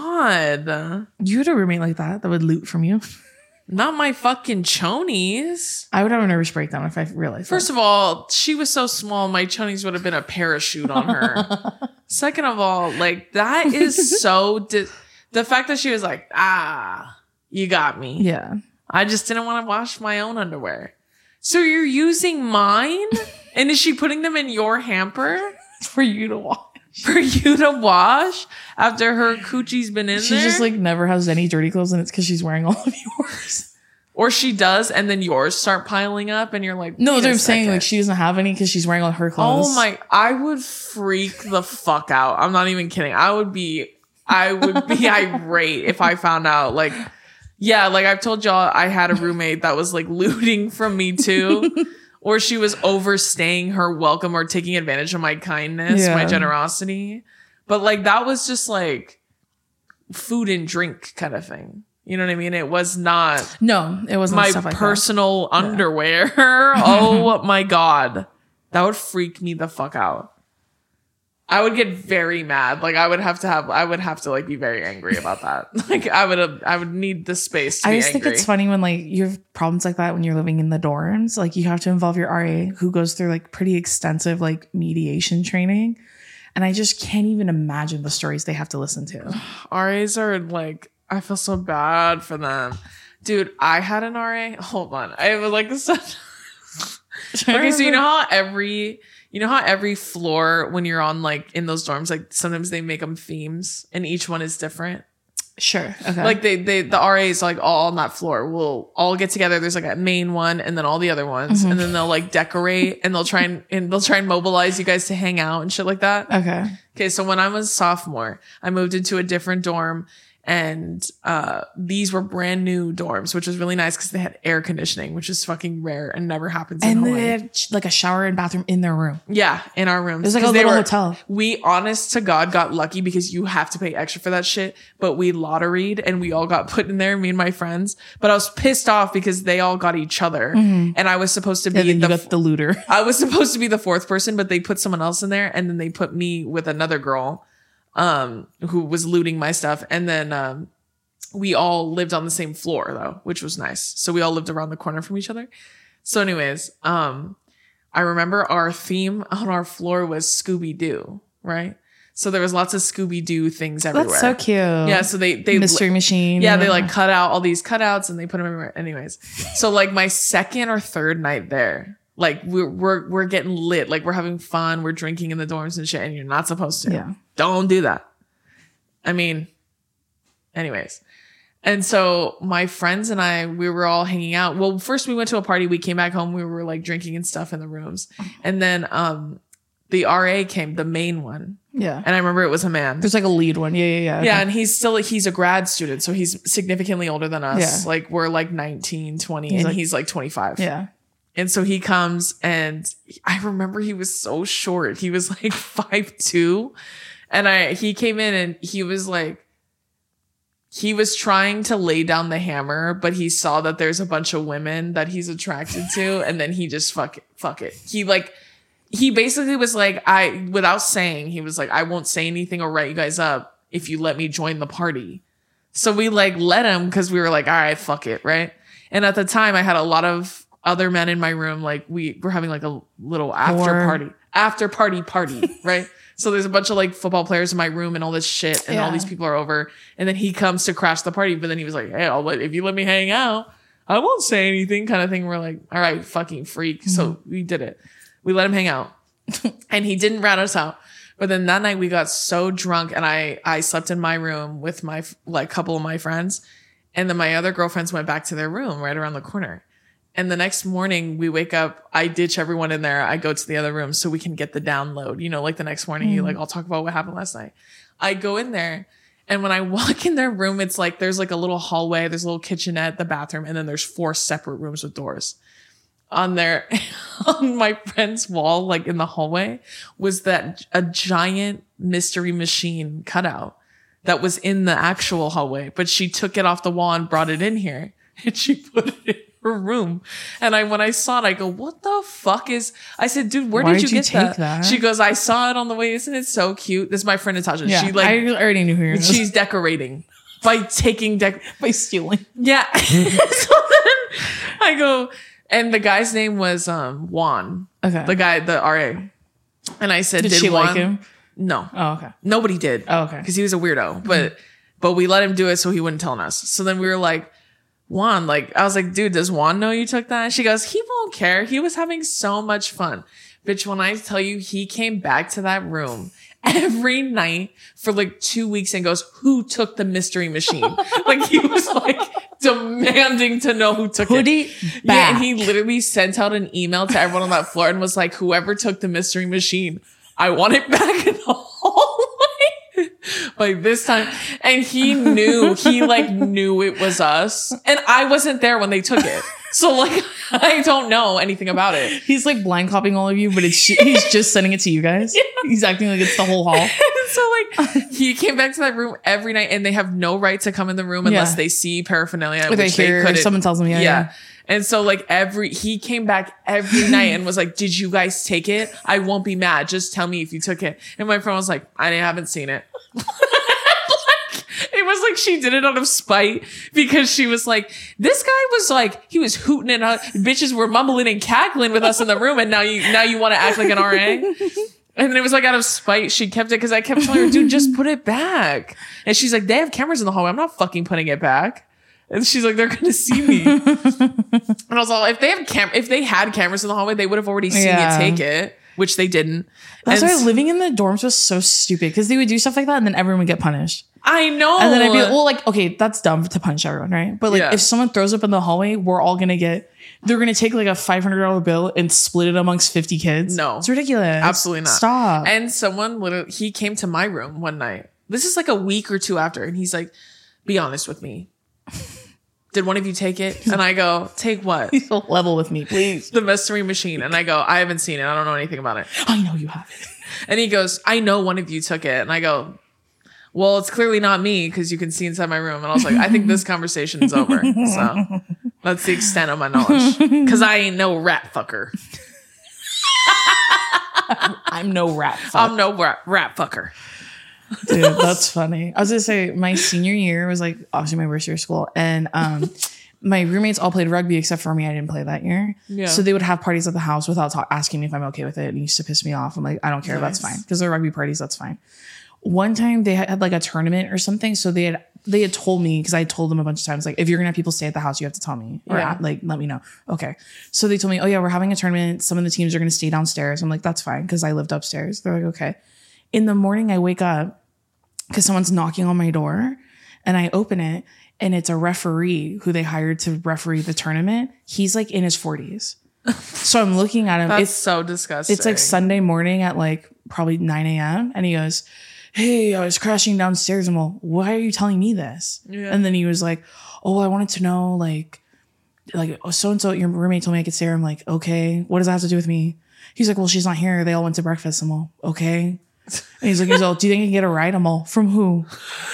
God. You had a roommate like that would loot from you? Not my fucking chonies. I would have a nervous breakdown if I realized First of all, she was so small, my chonies would have been a parachute on her. Second of all, like that is so... the fact that she was like, you got me. Yeah. I just didn't want to wash my own underwear. So you're using mine? And is she putting them in your hamper? For you to wash. For you to wash after her coochie's been in She there? just like never has any dirty clothes and it's because she's wearing all of yours. Or she does, and then yours start piling up, and you're like, No, wait a they're saying second. like she doesn't have any because she's wearing all her clothes. Oh my, I would freak the fuck out. I'm not even kidding. I would be irate if I found out. Like, yeah, like I've told y'all, I had a roommate that was like looting from me too. Or she was overstaying her welcome or taking advantage of my kindness, my generosity. But like, that was just like food and drink kind of thing. You know what I mean? It was not. No, it wasn't my stuff like personal underwear. Oh my God. That would freak me the fuck out. I would get very mad. Like I would have to like be very angry about that. Like I would need the space to be I just angry. think it's funny when like you have problems like that when you're living in the dorms. Like you have to involve your RA who goes through like pretty extensive like mediation training. And I just can't even imagine the stories they have to listen to. RAs are like, I feel so bad for them. Dude, I had an RA. Hold on. I was like such. Okay, so you know how every floor when you're on like in those dorms, like sometimes they make them themes and each one is different. Sure. Okay. Like the RAs like all on that floor will all get together. There's like a main one and then all the other ones, and then they'll like decorate and they'll try and mobilize you guys to hang out and shit like that. Okay. Okay, so when I was sophomore, I moved into a different dorm. And these were brand new dorms, which was really nice because they had air conditioning, which is fucking rare and never happens in Hawaii. And they had like a shower and bathroom in their room. Yeah, in our rooms. It was like a little hotel. We, honest to God, got lucky because you have to pay extra for that shit. But we lotteried and we all got put in there, me and my friends. But I was pissed off because they all got each other. And I was supposed to be you got the looter. I was supposed to be the fourth person, but they put someone else in there. And then they put me with another girl who was looting my stuff. And then we all lived on the same floor though, which was nice. So we all lived around the corner from each other. So anyways, I remember our theme on our floor was Scooby-Doo, right? So there was lots of Scooby-Doo things everywhere. That's so cute. Yeah, so they Mystery Machine. Yeah, they like cut out all these cutouts and they put them everywhere. Anyways, so like my second or third night there, like we're getting lit, like we're having fun, we're drinking in the dorms and shit, and you're not supposed to. Yeah. Don't do that. I mean, anyways. And so my friends and I, we were all hanging out. Well, first we went to a party. We came back home. We were like drinking and stuff in the rooms. And then the RA came, the main one. Yeah. And I remember it was a man. There's like a lead one. Yeah. Okay. Yeah. And he's a grad student. So he's significantly older than us. Yeah. Like we're like 19, 20, and he's like 25. Yeah. And so he comes and I remember he was so short. He was like 5'2". And he came in and he was like, he was trying to lay down the hammer, but he saw that there's a bunch of women that he's attracted to. And then he just fuck it. He basically was like, without saying, he was like, I won't say anything or write you guys up if you let me join the party. So we like let him because we were like, all right, fuck it. Right. And at the time I had a lot of other men in my room. Like we were having like a little after party. Right. So there's a bunch of like football players in my room and all this shit and all these people are over. And then he comes to crash the party. But then he was like, hey, if you let me hang out, I won't say anything kind of thing. We're like, all right, fucking freak. So we did it. We let him hang out and he didn't rat us out. But then that night we got so drunk and I slept in my room with my like couple of my friends. And then my other girlfriends went back to their room right around the corner. And the next morning we wake up, I ditch everyone in there. I go to the other room so we can get the download. You know, like the next morning, you like, I'll talk about what happened last night. I go in there and when I walk in their room, it's like, there's like a little hallway, there's a little kitchenette, the bathroom, and then there's 4 separate rooms with doors. On my friend's wall, like in the hallway, was that a giant Mystery Machine cutout that was in the actual hallway, but she took it off the wall and brought it in here and she put it in her room. And when I saw it, I go, what the fuck I said, dude, where did you get that? She goes, I saw it on the way. Isn't it so cute? This is my friend Natasha. Yeah, she like, I already knew who she's decorating by by stealing. Yeah. So then I go, and the guy's name was Juan. Okay. The guy, the RA. And I said, did she Juan like him? No. Oh, okay. Nobody did. Oh, okay. Because he was a weirdo. But we let him do it so he wouldn't tell us. So then we were like, Juan, like, I was like, dude, does Juan know you took that? She goes, he won't care. He was having so much fun. Bitch, when I tell you, he came back to that room every night for like 2 weeks and goes, who took the Mystery Machine? Like, he was like demanding to know who took Put it. it Yeah, back. and he literally sent out an email to everyone on that floor and was like, whoever took the mystery machine, I want it back in the hallway by this time. And he knew it was us. And I wasn't there when they took it. So like, I don't know anything about it. He's like blind copying all of you, but he's just sending it to you guys. Yeah. He's acting like it's the whole hall. So like he came back to that room every night and they have no right to come in the room unless they see paraphernalia. Or they which hear, couldn't. someone tells them, yeah. And so like he came back every night and was like, did you guys take it? I won't be mad. Just tell me if you took it. And my friend was like, I haven't seen it. It was like she did it out of spite because she was like, this guy was like, he was hooting and bitches were mumbling and cackling with us in the room. And now you want to act like an RA. And then it was like out of spite, she kept it because I kept telling her, dude, just put it back. And she's like, they have cameras in the hallway. I'm not fucking putting it back. And she's like, they're going to see me. And I was like, if they had cameras in the hallway, they would have already seen me take it, which they didn't. That's why living in the dorms was so stupid because they would do stuff like that and then everyone would get punished. I know. And then I'd be like, well, like, okay, that's dumb to punish everyone, right? But like, if someone throws up in the hallway, they're going to take like a $500 bill and split it amongst 50 kids. No. It's ridiculous. Absolutely not. Stop. And someone he came to my room one night. This is like a week or two after. And he's like, be honest with me. Did one of you take it? And I go, take what? Level with me, please. The mystery machine. And I go, I haven't seen it. I don't know anything about it. I know you have it. And he goes, I know one of you took it. And I go, well, it's clearly not me because you can see inside my room. And I was like, I think this conversation is over. So that's the extent of my knowledge. Because I ain't no rat fucker. I'm no rat fuck. I'm no rat fucker. Dude, that's funny. I was gonna say my senior year was like obviously my worst year of school, and my roommates all played rugby except for me. I didn't play that year. Yeah. So they would have parties at the house without asking me if I'm okay with it. And it used to piss me off. I'm like, I don't care. Nice. That's fine because they're rugby parties. That's fine. One time they had like a tournament or something, so they had told me because I told them a bunch of times like if you're gonna have people stay at the house, you have to tell me or like let me know. Okay, so they told me, oh yeah, we're having a tournament. Some of the teams are gonna stay downstairs. I'm like, that's fine because I lived upstairs. They're like, okay. In the morning, I wake up because someone's knocking on my door, and I open it, and it's a referee who they hired to referee the tournament. He's like in his 40s. So I'm looking at him. That's so disgusting. It's like Sunday morning at like probably 9 a.m. And he goes, hey, I was crashing downstairs. I'm like, why are you telling me this? Yeah. And then he was like, oh, I wanted to know like so-and-so, your roommate told me I could stay here. I'm like, okay, what does that have to do with me? He's like, well, she's not here. They all went to breakfast. I'm all, okay. And he's like, do you think I can get a ride? I'm all, from who?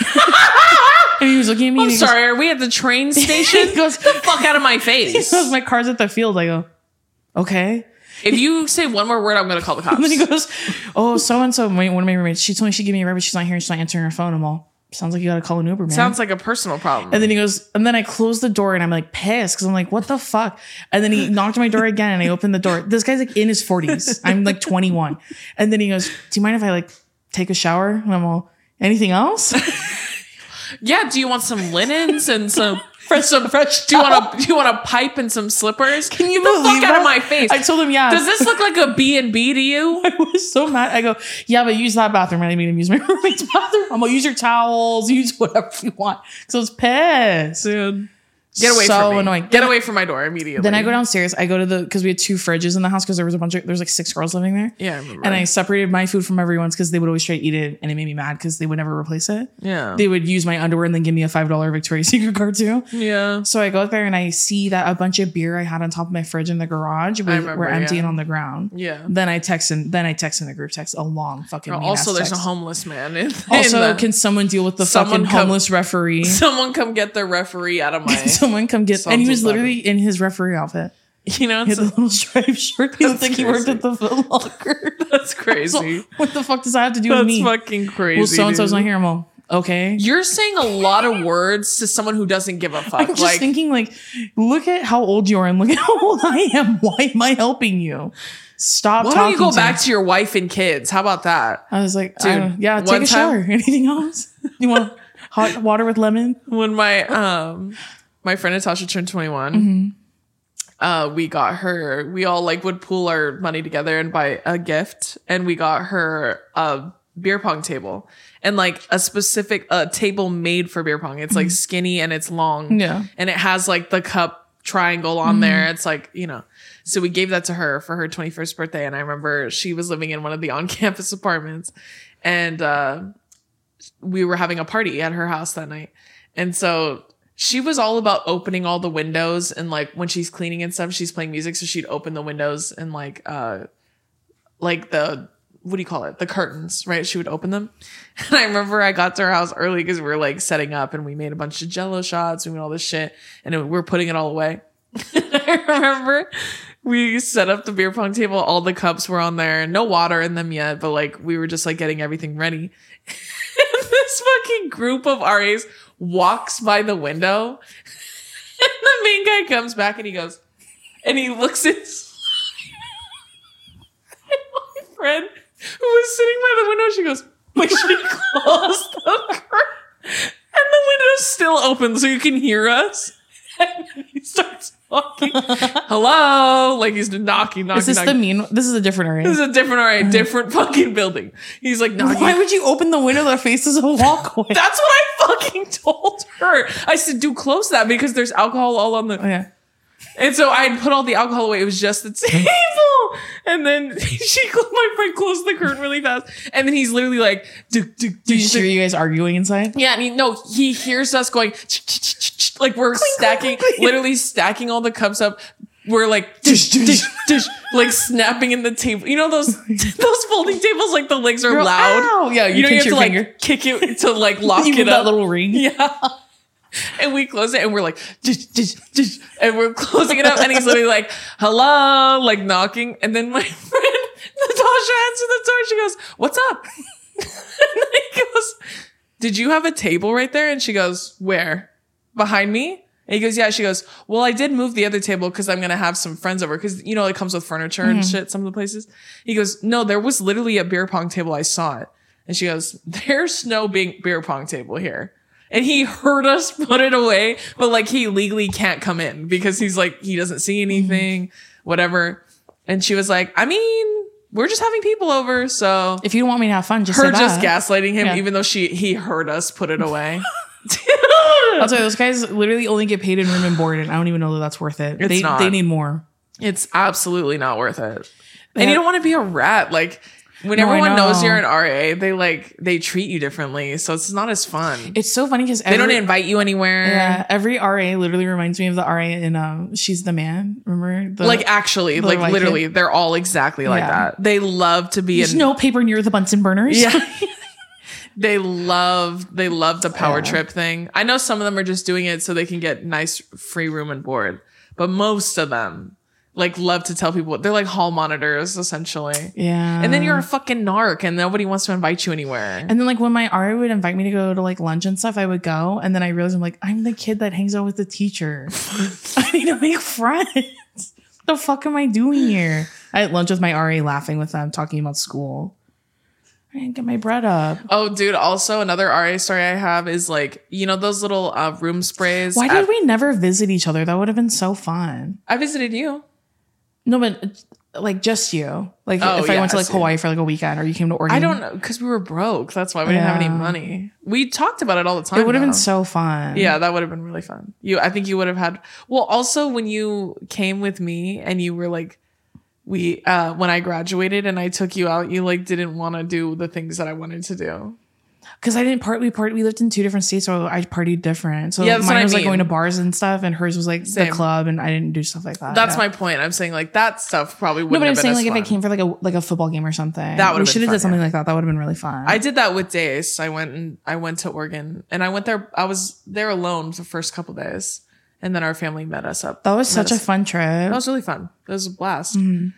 And he was looking at me. I'm sorry, are we at the train station? He goes, get the fuck out of my face. He goes, my car's at the field. I go, okay. If you say one more word, I'm going to call the cops. And then he goes, oh, so-and-so, one of my roommates, she told me she'd give me a ride, but she's not here and she's not answering her phone. I'm all, sounds like you got to call an Uber, man. Sounds like a personal problem. And then he goes, and then I closed the door and I'm like pissed because I'm like, what the fuck? And then he knocked on my door again and I opened the door. This guy's like in his 40s. I'm like 21. And then he goes, do you mind if I like take a shower? And I'm all, anything else? Yeah. Do you want some linens and some fresh? Do you want a pipe and some slippers? Can you believe believe that? Out of my face? I told him, yeah. Does this look like a B&B to you? I was so mad. I go, yeah, but use that bathroom. And I made him use my roommate's bathroom. I'm gonna use your towels, use whatever you want. So it's pissed. Dude. Get away from me. Annoying. Get away from my door immediately. Then I go downstairs. I go to because we had 2 fridges in the house because there's like 6 girls living there. Yeah, I remember. And I separated my food from everyone's because they would always try to eat it, and it made me mad because they would never replace it. Yeah. They would use my underwear and then give me a $5 Victoria's Secret card too. Yeah. So I go out there and I see that a bunch of beer I had on top of my fridge in the garage were empty and on the ground. Yeah. Then I text in the group text a long fucking. Also, there's a homeless man. Can someone deal with the fucking homeless referee? Someone come get the referee out of my. Someone come get. And he was literally in his referee outfit. You know, he had a little striped shirt. He looked like he worked at the Foot Locker. That's crazy. What the fuck does that have to do with me? That's fucking crazy. Well, so-and-so's not here. I'm all, okay. You're saying a lot of words to someone who doesn't give a fuck. I'm just thinking, like, look at how old you are and look at how old I am. Why am I helping you? Stop talking. Why don't you go back to your wife and kids? How about that? I was like, dude, yeah, take a shower. Anything else? You want hot water with lemon? When my friend Natasha turned 21, we all like would pool our money together and buy a gift, and we got her a beer pong table and like a specific table made for beer pong. It's like skinny and it's long. Yeah. And it has like the cup triangle on there. It's like, you know, so we gave that to her for her 21st birthday. And I remember she was living in one of the on-campus apartments and we were having a party at her house that night. And so she was all about opening all the windows and like when she's cleaning and stuff, she's playing music. So she'd open the windows and like the, what do you call it? The curtains, right? She would open them. And I remember I got to her house early because we were like setting up and we made a bunch of Jello shots. We made all this shit and we were putting it all away. I remember we set up the beer pong table. All the cups were on there. No water in them yet, but like we were just like getting everything ready. And this fucking group of RAs walks by the window. And the main guy comes back and he goes, and he looks at my friend who was sitting by the window. She goes, like she closed the curtain and the window's still open so you can hear us. And he starts walking. Hello? Like he's knocking. Is this knocking. this is a different area. This is a different RA, different fucking building. He's like knocking. Why would you open the window that faces a walkway? That's what I fucking told her. I said, do close that because there's alcohol all on the... Oh, yeah. And so I put all the alcohol away. It was just the table. And then my friend closed the curtain really fast. And then he's literally like... Did you hear you guys arguing inside? Yeah, I mean, no, he hears us going... Like we're stacking, literally stacking all the cups up. We're like, dish, dish, dish, like snapping in the table. You know those folding tables, like the legs are loud. Ow. Yeah, you know, you have to finger. like kick it to like lock You it move up. that little ring. Yeah. And we close it and we're like, dish, dish, dish, and we're closing it up. And he's literally like, hello, like knocking. And then my friend Natasha answered the door. She goes, what's up? And then he goes, did you have a table right there? And she goes, where? Behind me? And he goes, yeah. She goes, well, I did move the other table because I'm going to have some friends over because, you know, it comes with furniture and shit, some of the places. He goes, no, there was literally a beer pong table. I saw it. And she goes, there's no beer pong table here. And he heard us put it away, but like he legally can't come in because he's like, he doesn't see anything, whatever. And she was like, I mean, we're just having people over. So if you don't want me to have fun, just her say that. just gaslighting him, Yeah. even though he heard us put it away. I'll tell you, those guys literally only get paid in room and board, and I don't even know that that's worth it. It's not. They need more. It's absolutely not worth it. Yeah. And you don't want to be a rat. Like when No, I everyone knows know. you're an RA, they treat you differently. So it's not as fun. It's so funny because They don't invite you anywhere. Yeah, every RA literally reminds me of the RA in She's the Man. Remember? Like actually, like like literally, it. they're all exactly like Yeah. that. They love to be There's no paper near the Bunsen burners. Yeah. They love the power trip thing. I know some of them are just doing it so they can get nice free room and board, but most of them like love to tell people they're like hall monitors essentially. Yeah. And then you're a fucking narc and nobody wants to invite you anywhere. And then like when my RA would invite me to go to like lunch and stuff, I would go. And then I realized I'm like, I'm the kid that hangs out with the teacher. I need to make friends. What the fuck am I doing here? I had lunch with my RA laughing with them, talking about school. I didn't get my bread up. Oh, dude, also another RA story I have is like, you know, those little room sprays. Why did we never visit each other? That would have been so fun. I visited you. No, but like just you. Like Oh, if I went to like yes, Hawaii for like a weekend or you came to Oregon. I don't know, because we were broke. That's why we didn't have any Yeah. money. We talked about it all the time. It would have been though. so fun. Yeah, that would have been really fun. I think you would have had. Well, also when you came with me and you were like, when I graduated and I took you out, you like didn't want to do the things that I wanted to do. Because I didn't we lived in two different states, so I partied different. So Yeah, that's mine what I was like mean. going to bars and stuff, and hers was like Same. the club, and I didn't do stuff like that. That's yeah. my point. I'm saying like that stuff probably No, wouldn't but I'm have been saying as like fun. if I came for like a football game or something, That would've we been should have fun, did something yeah. like that. That would have been really fun. I did that with Dace. I went to Oregon and I went there. I was there alone the first couple days, and then our family met us up. that was such a Met us- fun trip. That was really fun. It was a blast. Mm-hmm.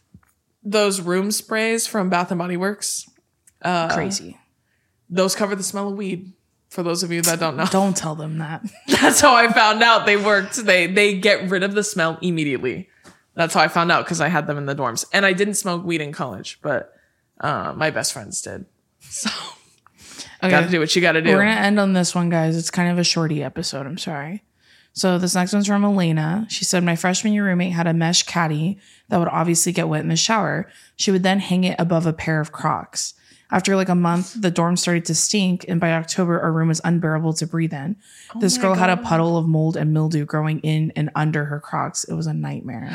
Those room sprays from Bath and Body Works, Crazy. those cover the smell of weed. For those of you that don't know, Don't tell them that. that's how I found out they worked. They get rid of the smell immediately. That's how I found out because I had them in the dorms, and I didn't smoke weed in college, but my best friends did. So Okay. got to do what you got to do. We're gonna end on this one, guys. It's kind of a shorty episode. I'm sorry. So this next one's from Elena. She said, my freshman year roommate had a mesh caddy that would obviously get wet in the shower. She would then hang it above a pair of Crocs. After like a month, the dorm started to stink, and by October, our room was unbearable to breathe in. This girl had a puddle of mold and mildew growing in and under her Crocs. It was a nightmare.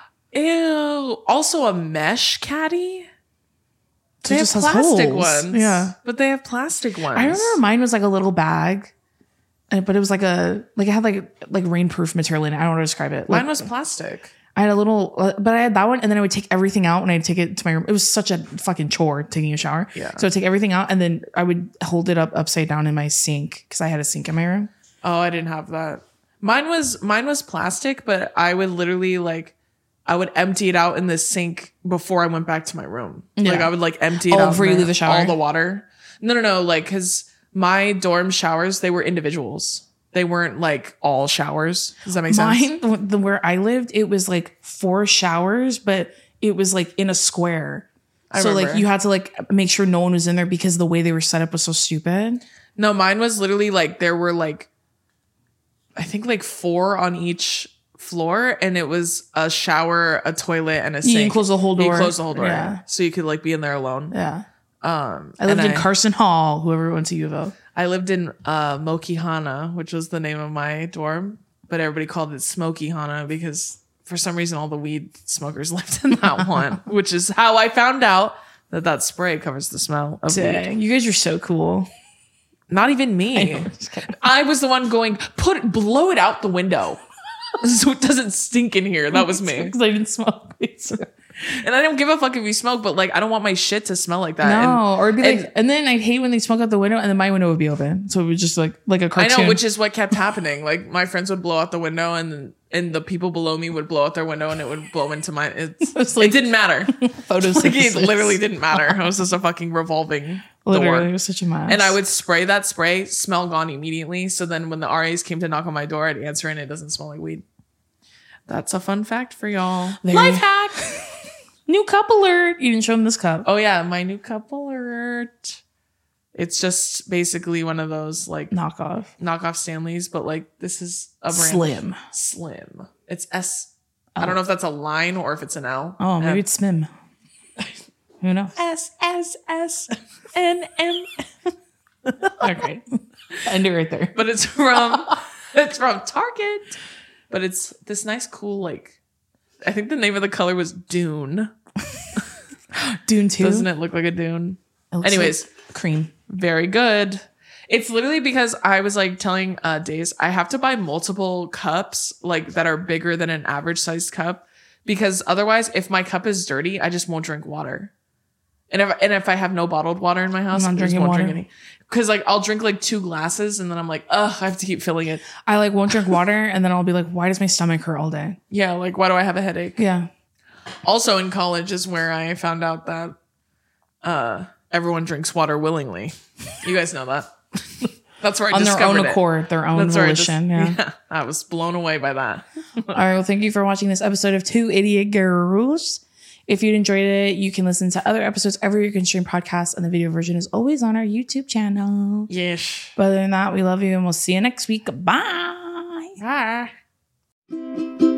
Ew. Also a mesh caddy? So They it just have has plastic holes. ones. Yeah. But they have plastic ones. I remember mine was like a little bag, but it was like it had like rainproof material in it. I don't know how to describe it. Like, Mine was plastic. I had a little, but I had that one, and then I would take everything out and I'd take it to my room. It was such a fucking chore taking a shower. Yeah. So I'd take everything out and then I would hold it up upside down in my sink because I had a sink in my room. Oh, I didn't have that. Mine was plastic, but I would literally I would empty it out in the sink before I went back to my room. Yeah. Like I would empty it out before you leave the shower? all the water. No, because my dorm showers, they were individuals. They weren't all showers. Does that make sense? Mine, where I lived, it was like 4 showers, but it was like in a square. So remember. you had to make sure no one was in there because the way they were set up was so stupid. No, mine was literally there were I think 4 on each floor, and it was a shower, a toilet, and a sink. You close the whole door. You close the whole door. Yeah. So you could be in there alone. Yeah. I and lived in Carson Hall, whoever went to U of O. I lived in Mokihana, which was the name of my dorm, but everybody called it Smoky Hana because for some reason all the weed smokers lived in that one, which is how I found out that spray covers the smell of weed. Dang, you guys are so cool. Not even me. I was the one going, blow it out the window so it doesn't stink in here. That was me. Because I didn't smoke weed. And I don't give a fuck if you smoke, but I don't want my shit to smell like that. No, or it'd be and then I'd hate when they smoke out the window and then my window would be open. So it was just like a cartoon. I know, which is what kept happening. My friends would blow out the window and the people below me would blow out their window and it would blow into mine. It didn't matter. Photosynthesis. It literally didn't matter. It was just a fucking revolving Literally, door. it was such a mess. And I would spray that spray, smell gone immediately. So then when the RAs came to knock on my door, I'd answer and it doesn't smell like weed. That's a fun fact for y'all. Life hack. New cup alert. You didn't show them this cup. Oh yeah, my new cup alert. It's just basically one of those knockoff Stanleys, but this is a brand. Slim. It's S. I don't know if that's a line or if it's an L. Oh, maybe it's Smim. Who knows? SSSNM. Okay. End it right there. But it's from Target. But it's this nice cool I think the name of the color was Dune. Dune 2? Doesn't it look like a dune? Anyways, like cream. Very good. It's literally because I was telling Days I have to buy multiple cups that are bigger than an average sized cup because otherwise if my cup is dirty, I just won't drink water. And if I have no bottled water in my house, I just won't drink any. Because I'll drink 2 glasses and then I'm I have to keep filling it. I won't drink water and then I'll be why does my stomach hurt all day? Yeah, why do I have a headache? Yeah. Also in college is where I found out that everyone drinks water willingly. You guys know that. That's where I discovered on their own accord, their own volition. Yeah. I was blown away by that. All right. Well, thank you for watching this episode of 2 Idiot Girls. If you enjoyed it, you can listen to other episodes everywhere you can stream podcasts, and the video version is always on our YouTube channel. Yes. But other than that, we love you and we'll see you next week. Bye. Bye.